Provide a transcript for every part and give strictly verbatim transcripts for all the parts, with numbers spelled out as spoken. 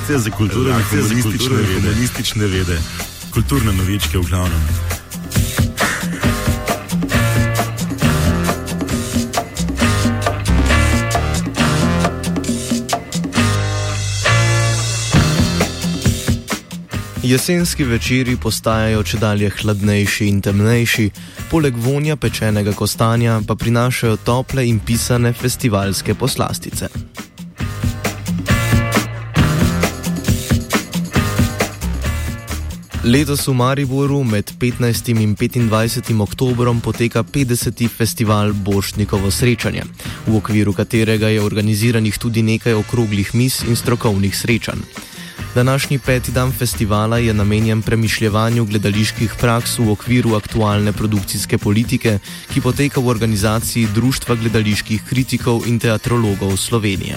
Reakcija za kulturo in humanistične vede. humanistične vede. Kulturne novičke v glavnem. Jesenski večeri postajajo čedalje hladnejši in temnejši, poleg vonja pečenega kostanja pa prinašajo tople in pisane festivalske poslastice. Letos v Mariboru med petnajstim in petindvajsetim oktobrom poteka petdeseti festival Borštnikovo srečanje, v okviru katerega je organiziranih tudi nekaj okroglih miz in strokovnih srečanj. Današnji peti dan festivala je namenjen premišljevanju gledaliških praks v okviru aktualne produkcijske politike, ki poteka v organizaciji Društva gledaliških kritikov in teatrologov Slovenije.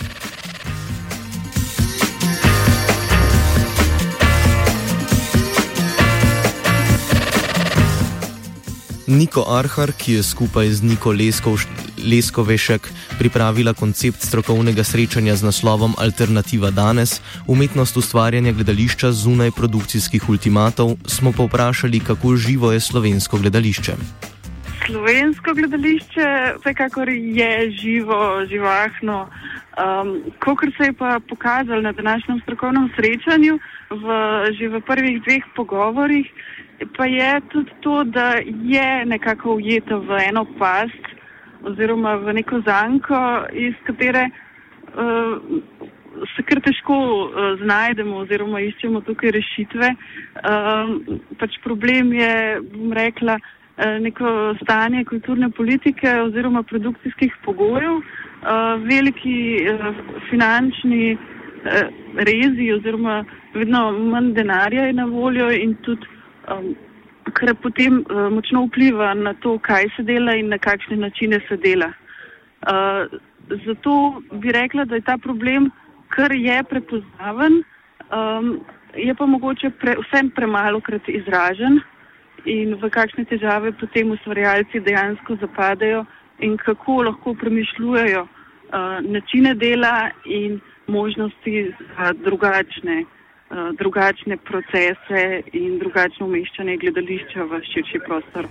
Niko Arhar, ki je skupaj z Niko Leskov, Leskovešek pripravila koncept strokovnega srečanja z naslovom Alternativa danes, umetnost ustvarjanja gledališča zunaj produkcijskih ultimatov, smo povprašali, kako živo je slovensko gledališče. Slovensko gledališče vsekakor je živo, živahno. Um, Kakor se je pa pokazalo na današnjem strokovnem srečanju, v, že v prvih dveh pogovorih, pa je tudi to, da je nekako ujeto v eno past oziroma v neko zanko, iz katere uh, se kar težko uh, znajdemo oziroma iščemo tukaj rešitve. Uh, pač problem je, bom rekla, uh, neko stanje kulturne politike oziroma produkcijskih pogojev, uh, veliki uh, finančni uh, rezi oziroma vedno manj denarja je na voljo in tudi Um, kar potem uh, močno vpliva na to, kaj se dela in na kakšne načine se dela. Uh, zato bi rekla, da je ta problem, kar je prepoznaven, um, je pa mogoče pre, vsem premalokrat izražen in v kakšne težave potem ustvarjalci dejansko zapadajo in kako lahko premišljujejo uh, načine dela in možnosti za drugačne drugačne procese in drugačno umeščanje gledališča v širši prostor.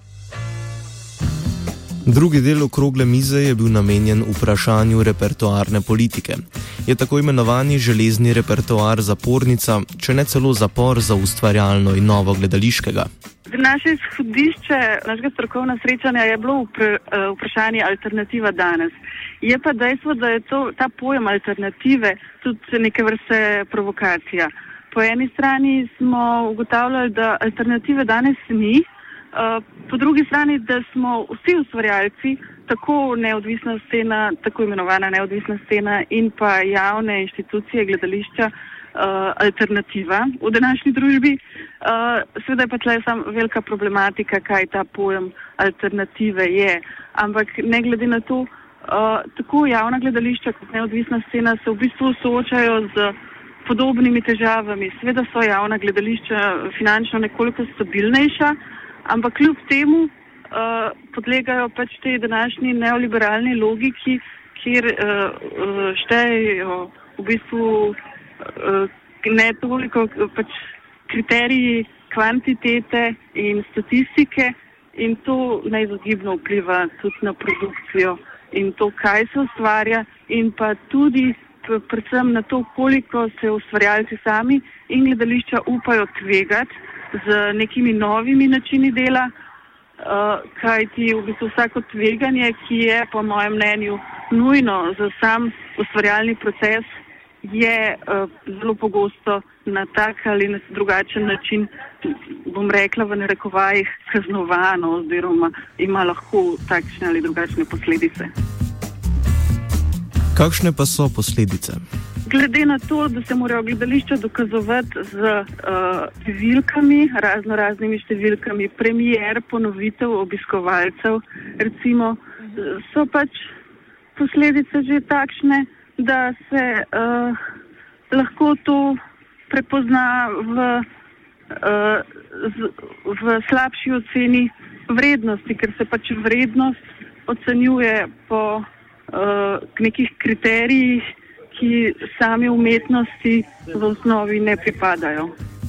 Drugi del okrogle mize je bil namenjen vprašanju repertoarne politike. Je tako imenovani železni repertoar zapornica, če ne celo zapor za ustvarjalno in novo gledališkega? Naše izhodišče našega strokovna srečanja je bilo vpr, vprašanje alternativa danes. Je pa dejstvo, da je to, ta pojem alternative tudi neke vrste provokacija. Po eni strani smo ugotavljali, da alternative danes ni, po drugi strani, da smo vsi ustvarjalci, tako neodvisna scena, tako imenovana neodvisna scena in pa javne inštitucije gledališča, Uh, alternativa v današnji družbi. Uh, seveda je pa tle sam velika problematika, kaj ta pojem alternative je. Ampak ne glede na to, uh, tako javna gledališča kot neodvisna scena se v bistvu soočajo z podobnimi težavami. Seveda so javna gledališča finančno nekoliko stabilnejša, ampak kljub temu uh, podlegajo pač tej današnji neoliberalni logiki, kjer uh, uh, štejejo v bistvu ne toliko pač kriteriji kvantitete in statistike in to neizogibno vpliva tudi na produkcijo in to, kaj se ustvarja in pa tudi predvsem na to, koliko se ustvarjalci sami in gledališča upajo tvegati z nekimi novimi načini dela, kajti v bistvu vsako tveganje, ki je po mojem mnenju nujno za sam ustvarjalni proces, je uh, zelo pogosto na tak ali na drugačen način, bom rekla v narekovajih, kaznovano oziroma ima lahko takšne ali drugačne posledice. Kakšne pa so posledice? Glede na to, da se morajo gledališča dokazovati z uh, številkami, razno raznimi številkami, premier, ponovitev, obiskovalcev, recimo, so pač posledice že takšne, da se uh, lahko to prepozna v, uh, z, v slabši oceni vrednosti, ker se pač vrednost ocenjuje po uh, nekih kriterijih, ki sami umetnosti v osnovi ne pripadajo.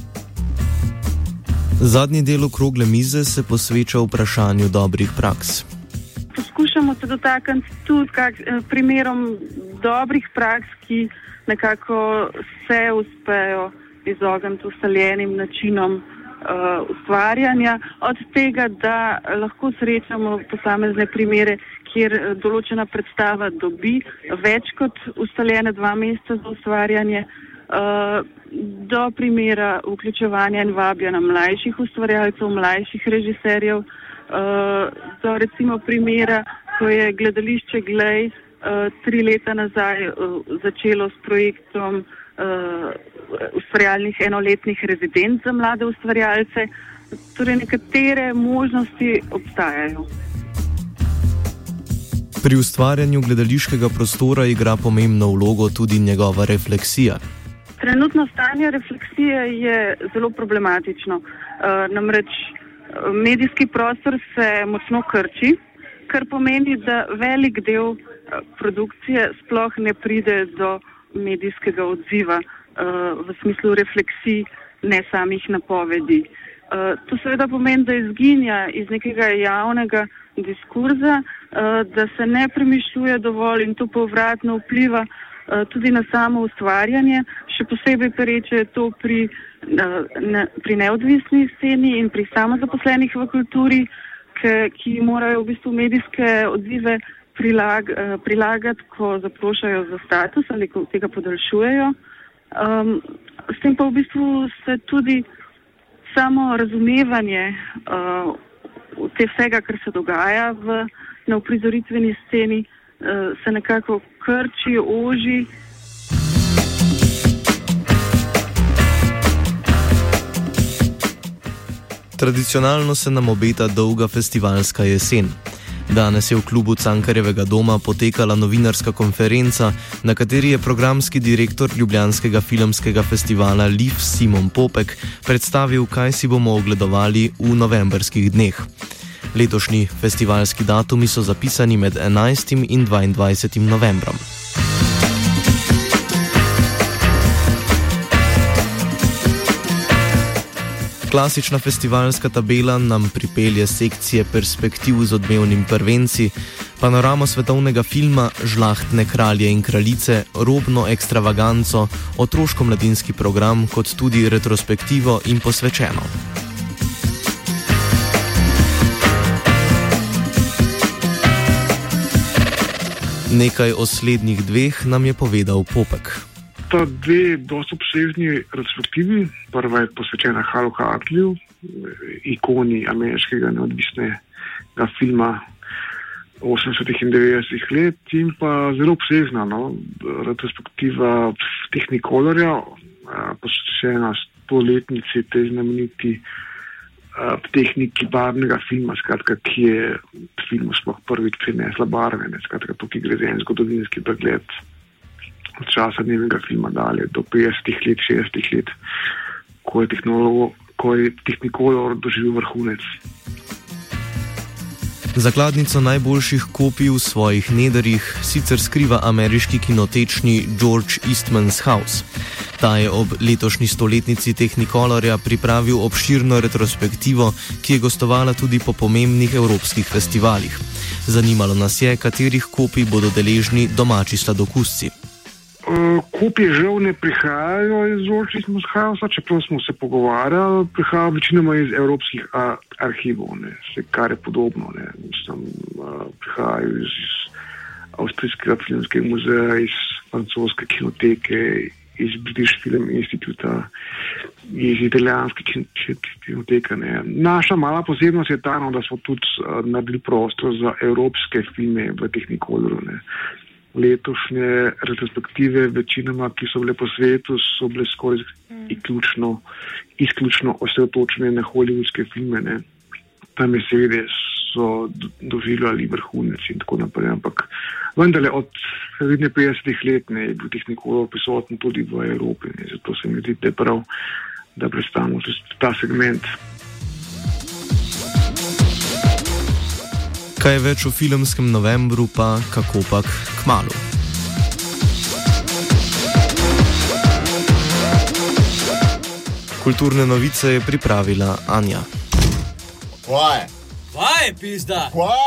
Zadnji del okrogle mize se posveča vprašanju dobrih praks. Poskušamo se dotakniti tudi kak, primerom dobrih praks, ki nekako se uspejo izogniti ustaljenim načinom uh, ustvarjanja. Od tega, da lahko srečamo posamezne primere, kjer določena predstava dobi več kot ustaljene dva meseca za ustvarjanje, uh, do primera vključevanja in vabljanja mlajših ustvarjalcev, mlajših režiserjev, uh, do recimo primera, ko je gledališče Glej uh, tri leta nazaj uh, začelo s projektom uh, ustvarjalnih enoletnih rezidenc za mlade ustvarjalce. Torej nekatere možnosti obstajajo. Pri ustvarjanju gledališkega prostora igra pomembno vlogo tudi njegova refleksija. Trenutno stanje refleksije je zelo problematično. Uh, namreč medijski prostor se močno krči, kar pomeni, da velik del uh, produkcije sploh ne pride do medijskega odziva uh, v smislu refleksij, ne samih napovedi. Uh, to seveda pomeni, da izginja iz nekega javnega diskurza, uh, da se ne premišljuje dovolj in to povratno vpliva uh, tudi na samo ustvarjanje. Še posebej pereče je to pri, uh, ne, pri neodvisni sceni in pri samozaposlenih v kulturi, ki, ki morajo v bistvu medijske odzive prilag, uh, prilagati, ko zaprošajo za status ali ko tega podaljšujejo. Um, s tem pa v bistvu se tudi samo razumevanje uh, te vsega, kar se dogaja v, na uprizoritveni sceni, uh, se nekako krči, oži. Tradicionalno se nam obeta dolga festivalska jesen. Danes je v klubu Cankarjevega doma potekala novinarska konferenca, na kateri je programski direktor Ljubljanskega filmskega festivala L I F Simon Popek predstavil, kaj si bomo ogledovali v novembrskih dneh. Letošnji festivalski datumi so zapisani med enajstim in dvaindvajsetim novembrom. Klasična festivalska tabela nam pripelje sekcije perspektiv z odmevnim prvenci, panoramo svetovnega filma, žlahtne kralje in kraljice, robno ekstravaganco, otroško-mladinski program, kot tudi retrospektivo in posvečeno. Nekaj o slednjih dveh nam je povedal Popek. Ta dve dosti obsežni retrospektivi. Prva je posvečena Halu Hartleyju, ikoni ameriškega neodvisnega filma osemdesetih in devetdesetih let, in pa zelo obsežna no, retrospektiva Technicolorja, posvečena stoletnici te znameniti tehniki barvnega filma, skratka, ki je filmu sploh prvič prinesla barve, ne, skratka, tukaj gre za en zgodovinski pregled od časa dnevnega filma dalje do petdesetih let, šestdesetih let, ko je, ko je Technicolor doživel vrhunec. Zakladnico najboljših kopij v svojih nedrjih sicer skriva ameriški kinotečni George Eastman's House. Ta je ob letošnji stoletnici Technicolorja pripravil obširno retrospektivo, ki je gostovala tudi po pomembnih evropskih festivalih. Zanimalo nas je, katerih kopij bodo deležni domači sladokusci. Kopije žal ne prihajajo iz George Eastman's House, čeprav smo se pogovarjali, prihajajo večinoma iz evropskih arhivov, ne, kar je podobno. Ne. Mislim, prihajajo iz, iz Avstrijskega filmskega muzeja, iz francoske kinoteke, iz British Film Instituta, iz italijanske kinoteke. Ne. Naša mala posebnost je ta, no, da smo tudi naredili prostor za evropske filme v Technicolorju. Letošnje retrospektive, večinoma, ki so bile po svetu, so bile skoraj izključno, izključno osredotočene na hollywoodske filme. Ne. Tam je seveda so doživljali vrhunec in tako naprej, ampak vendarle od srednje petdesetih let ne, je bil Technicolor prisoten tudi v Evropi. Ne. Zato se mi zdi, da je prav, da predstavimo ta segment. Kaj več v filmskem novembru, pa kakopak kmalu. Kulturne novice je pripravila Anja. Kaj? Kaj je pizda? Kaj?